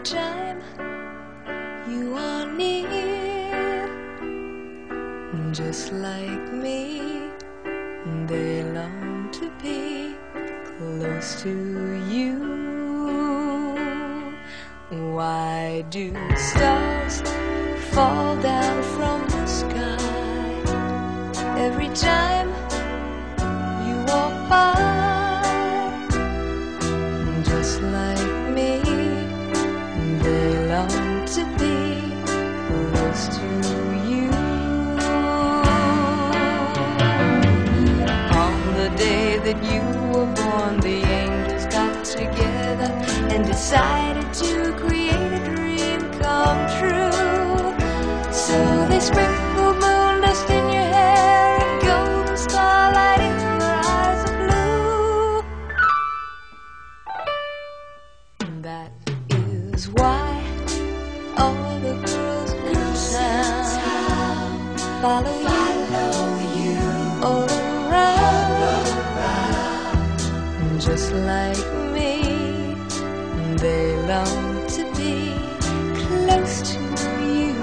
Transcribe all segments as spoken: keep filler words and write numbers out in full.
time you are near. Just like me, they long to be close to you. Why do stars fall down from the sky every time you walk by? Just like me, they long to be close to you. On the day that you were born, the angels got together and decided to create a dream come true. So they sprinkled moon dust in your hair and golden starlight in your eyes of blue. That is why all the girls in town follow you all around. Just like me, they long to be close to you.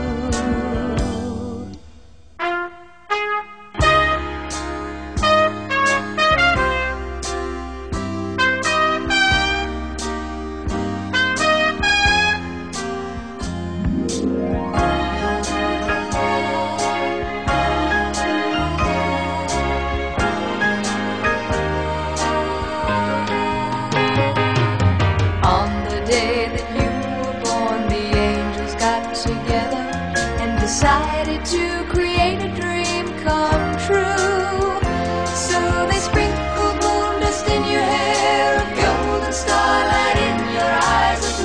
Together and decided to create a dream come true. So they sprinkled moon dust in your hair, a golden starlight in your eyes of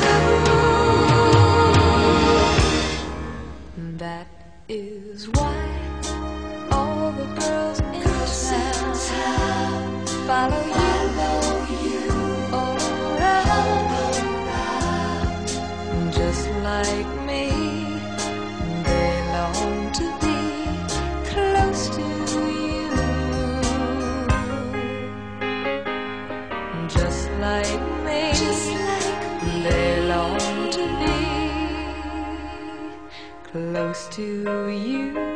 blue. That is why all the girls in town follow you all around. Just like me, they long to be close to you. Just like me, Just like me. They long to be close to you.